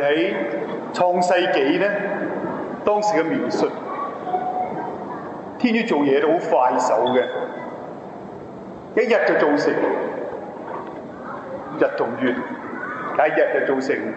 喺創世紀咧，當時嘅描述，天主做嘢都好快手嘅，一日就做成日同月，一日就做成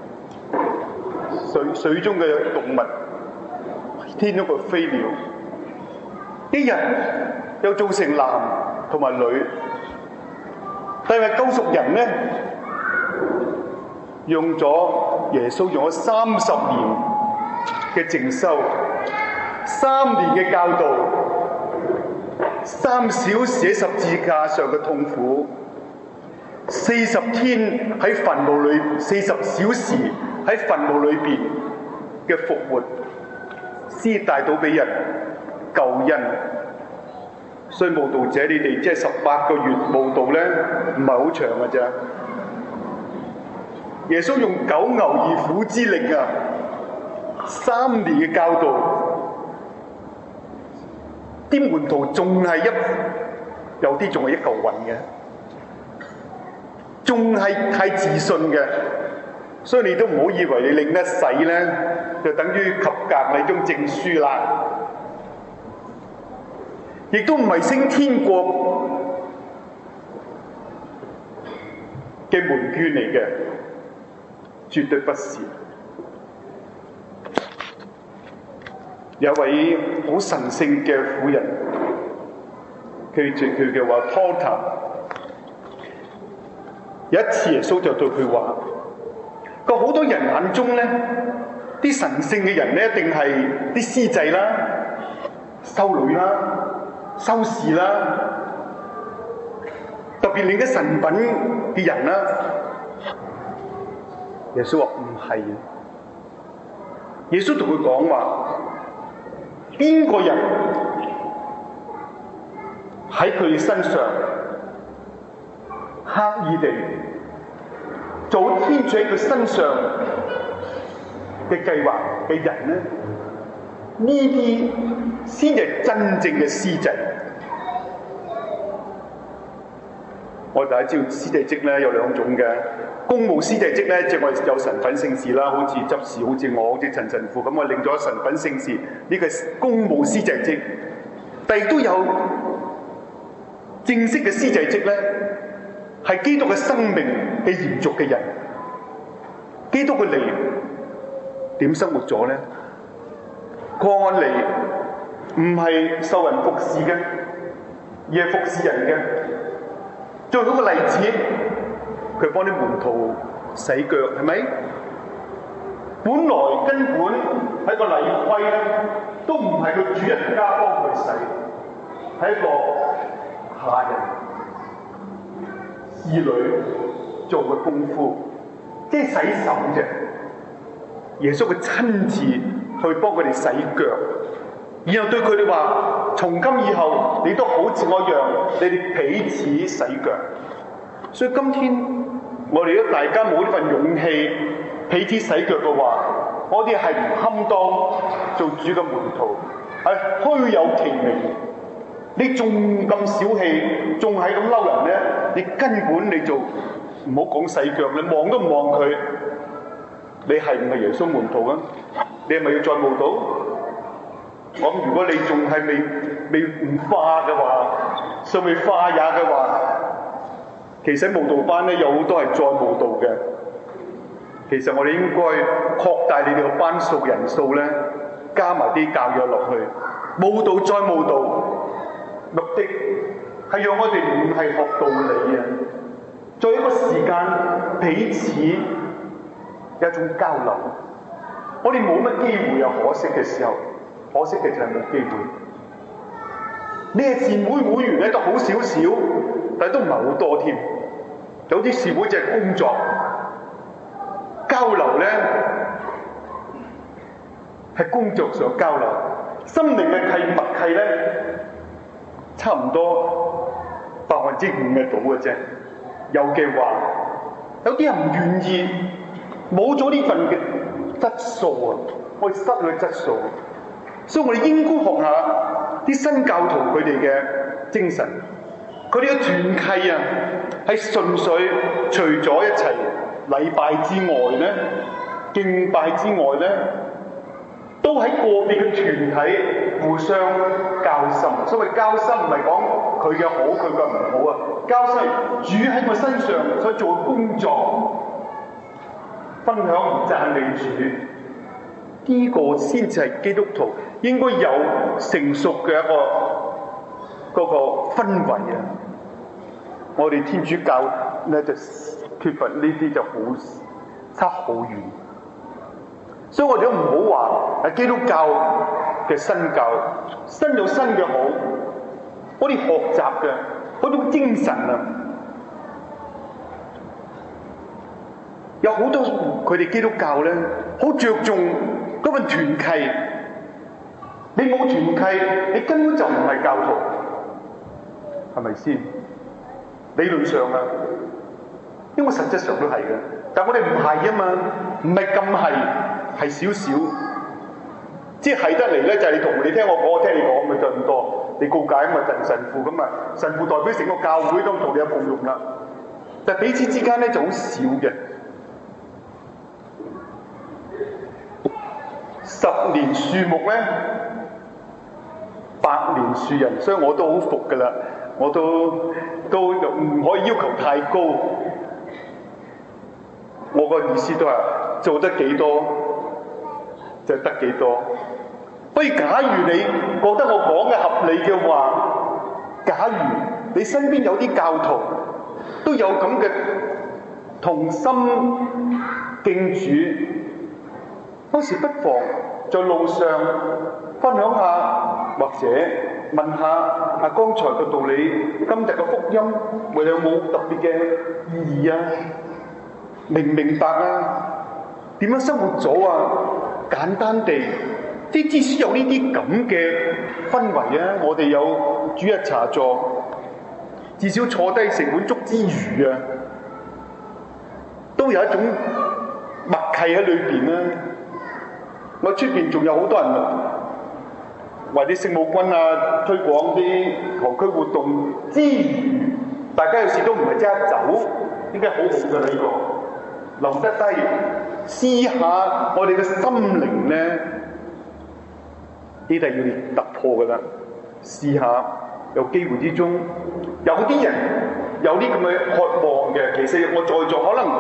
水中嘅動物，天中嘅飛鳥，一日又做成男同埋女。但係救贖人咧，耶穌用咗30年嘅靜修，3年嘅教導，3小時喺十字架上嘅痛苦，40天喺墳墓裏，40小時喺墳墓裏邊嘅復活，先帶到俾人救恩。所以慕道者，你哋即係18個月慕道咧，唔係好長嘅啫。耶穌用9牛2虎之力啊，3年嘅教導，啲門徒仲係有啲仲係一嚿雲嘅，仲係太自信嘅。所以你都唔好以為你領得洗咧，就等於及格你張證書啦。亦都唔係升天國嘅門券嚟嘅，絕對不是。有位好神聖嘅婦人，佢嘅話 Porta， 有一次耶穌就對佢話：個好多人眼中咧，啲神聖嘅人咧，一定係啲司祭啦、修女啦、修士啦，特別領咗神品嘅人啦。耶穌話唔係，耶穌同佢講話，邊個人喺佢身上刻意地做天主喺佢身上嘅計劃嘅人咧，呢啲先係真正嘅司祭。我大家知道司祭職咧有兩種嘅，公務司祭職咧，即係我哋有神品聖事啦，好似執事，好似我，好似陳神父咁，我領咗神品聖事，呢個係公務司祭職。但係都有正式嘅司祭職咧，係基督嘅生命嘅延續嘅人。基督嘅嚟點生活咗咧？個案嚟唔係受人服侍嘅，而係服侍人嘅。最好嘅例子，佢幫啲門徒洗腳，係咪？本來根本喺個禮規咧，都唔係佢主人家幫佢洗，係一個下人侍女做嘅功夫，即係洗手啫。耶穌佢親自去幫佢哋洗腳，然後對佢哋話：從今以後，你都好似我一樣，你哋彼此洗腳。所以今天我哋如果大家冇呢份勇氣彼此洗腳嘅話，我哋係唔堪當做主嘅門徒，係虛有其名。你仲咁小氣，仲係咁嬲人咧？你根本你就唔好講洗腳，你望都唔望佢。你係唔係耶穌門徒啊？你係咪要再慕道？我諗如果你仲係未唔化嘅話，尚未化也嘅話，其實慕道班咧有好多係再慕道嘅。其實我哋應該擴大你哋嘅班數人數咧，加埋啲教養落去，慕道再慕道，目的係讓我哋唔係學道理啊，在一個時間彼此有一種交流。我哋冇乜機會，有可惜嘅時候，可惜嘅就係冇機會。呢個善會會員咧都好少少，但係都唔係好多添。有啲善會就係工作交流咧，係工作上交流，心靈嘅默契咧，差唔多5%嘅到嘅啫。有嘅話，有啲人唔願意，冇咗呢份嘅質素啊，我哋失去質素。所以我哋應該學下啲新教徒佢哋嘅精神，佢哋嘅團契啊，係純粹除咗一齊禮拜之外咧， 敬拜之外咧，都喺個別嘅團體互相交心。所謂交心唔係講佢嘅好，佢嘅唔好啊。交心主喺我身上所做嘅工作，分享讚美主，呢個先至係基督徒應該有成熟嘅一個嗰個氛圍啊！我哋天主教咧就缺乏呢啲，就好差好遠。所以我哋都唔好話係基督教嘅新教，新有新嘅好，我哋學習嘅嗰種精神啊，有好多佢哋基督教咧，好着重嗰份團契。你冇團契，你根本就唔係教徒，係咪先？理論上啊，因為實質上都係嘅，但我哋唔係啊嘛，唔係咁係少少，即係得嚟咧就係你同你聽我講，我聽你講咪就咁多。你告解咁啊，神父咁啊，神父代表成個教會都同你有共用啦。但係彼此之間咧就好少嘅。10年樹木咧，100年樹人，所以我都好服噶啦。我都唔可以要求太高。我個意思都係做得幾多就得幾多。所以假如你覺得我講嘅合理嘅話，假如你身邊有啲教徒都有咁嘅同心敬主，當時不妨在路上分享下，或者問下剛才嘅道理，今日嘅福音有冇特別嘅意義啊？明唔明白啊？點樣生活咗啊？簡單地，啲至少有呢啲咁嘅氛圍啊！我哋有主日茶座，至少坐低食碗粥之餘啊，都有一種默契喺裏邊啊！我出邊仲有好多人為啲聖母軍啊推廣啲堂區活動之餘，大家有時都唔係即刻走，應該好好嘅呢個留得低，試下我哋嘅心靈咧，呢啲係要你突破㗎啦。試下有機會之中，有啲人有啲咁嘅渴望嘅，其實我在座可能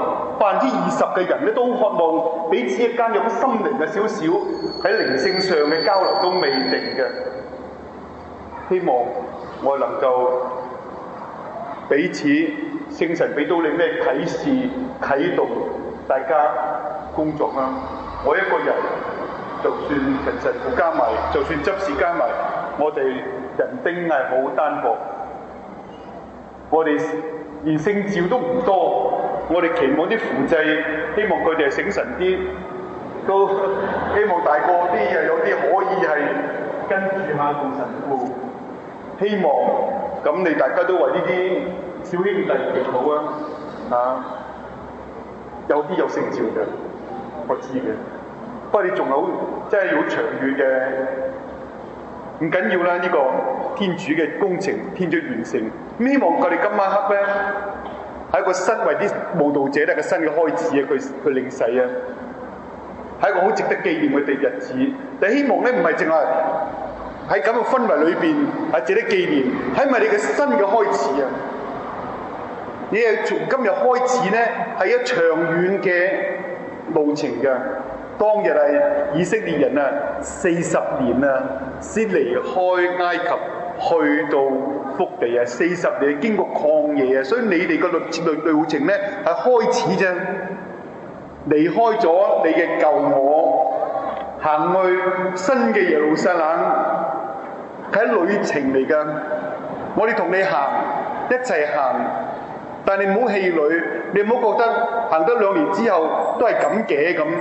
20%嘅人咧都渴望彼此之間有心靈嘅少少喺靈性上嘅交流都未定嘅。希望我能夠彼此聖神俾到你咩啟示啟動大家工作啦。我一個人就算神父加埋，就算執事加埋，我哋人丁係好單薄，我哋連聖召都唔多，我哋期望啲輔祭，希望佢哋係醒神啲，都希望大個啲又有啲可以係跟住下做神父。希望咁你大家都為呢啲小兄弟祈禱啊！有啲有聖召嘅，我知嘅。不過你仲有真係好長遠嘅，唔緊要啦。呢個天主嘅工程，天主完成。咁希望佢哋今晚黑咧，係一個新為啲慕道者咧嘅新嘅開始啊！佢領洗啊，係一個好值得紀念嘅日子。但希望咧唔係淨係喺咁嘅氛圍裏邊係值得紀念，係咪你嘅新嘅開始啊？你係從今日開始咧，係一長遠嘅路程嘅。當日係以色列人啊，40年啊，先離開埃及去到福地啊，40年經過曠野啊，所以你哋個路程咧係開始啫，離開咗你嘅舊我，行去新嘅耶路撒冷，係旅程嚟㗎。我哋同你行，一齊行。但你唔好氣餒，你唔好覺得行得2年之後都係咁嘅咁，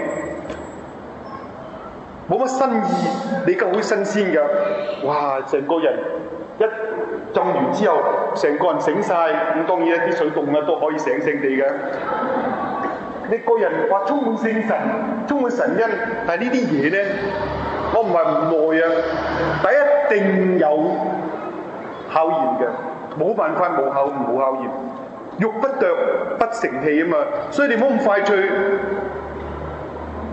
冇乜新意。你而家好新鮮㗎，哇！成個人一浸完之後，成個人醒晒。咁當然一啲水凍啊都可以醒醒地嘅。你個人話充滿聖神，充滿神恩，但係呢啲嘢咧，我唔係唔愛啊，但一定有考驗嘅，冇辦法冇考驗。欲不琢不成器啊嘛，所以你唔好咁快脆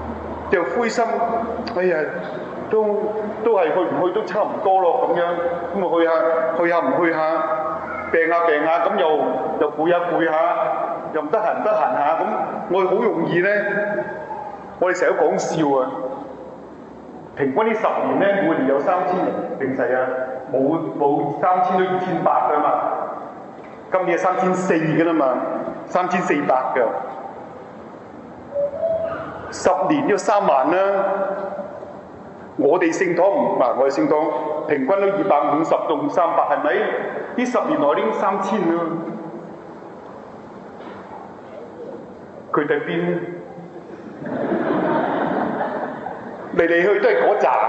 就灰心，哎呀，都係去唔去都差唔多咯咁樣，咁啊去下唔去下，病下咁又攰下，又唔得閒下，咁我哋好容易咧，我哋成日都講笑啊，平均呢10年咧，每年有3000人病逝啊，冇3000都2800㗎嘛，今年係3400㗎啦嘛，3400㗎。10年都3萬啦，我哋聖堂我哋聖堂平均都250到300，係咪？呢10年內已經3000啦，佢哋邊嚟去都係嗰扎。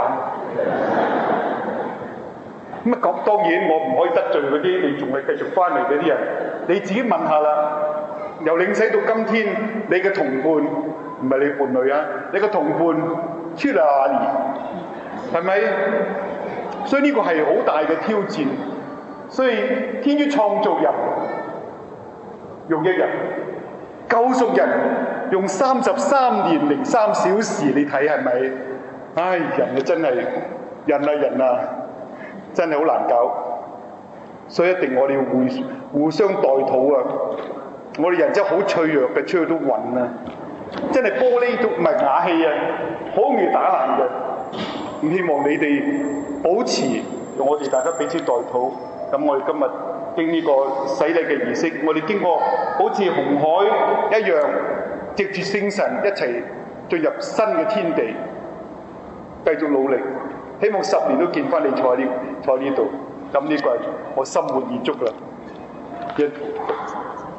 咁啊講，當然我唔可以得罪嗰啲，你仲係繼續翻嚟嗰啲人，你自己問下啦。由領洗到今天，你嘅同伴唔係你伴侶啊，你嘅同伴出嚟哪裡？係咪？所以呢個係好大嘅挑戰。所以天主創造人用1日，救贖人用33年0.3小時，你睇係咪？唉，人啊真係人啊，真係好難搞。所以一定我哋要互相代禱啊！我哋人真係好脆弱嘅，出去都暈啊！真係玻璃都唔係瓦器啊，好容易打爛嘅。咁希望你哋保持我哋大家彼此代禱。咁我哋今日經呢個洗禮嘅儀式，我哋經過好似紅海一樣，藉住聖神一齊進入新嘅天地，繼續努力。希望10年都見翻你坐喺呢度。咁呢個係我心滿意足啦。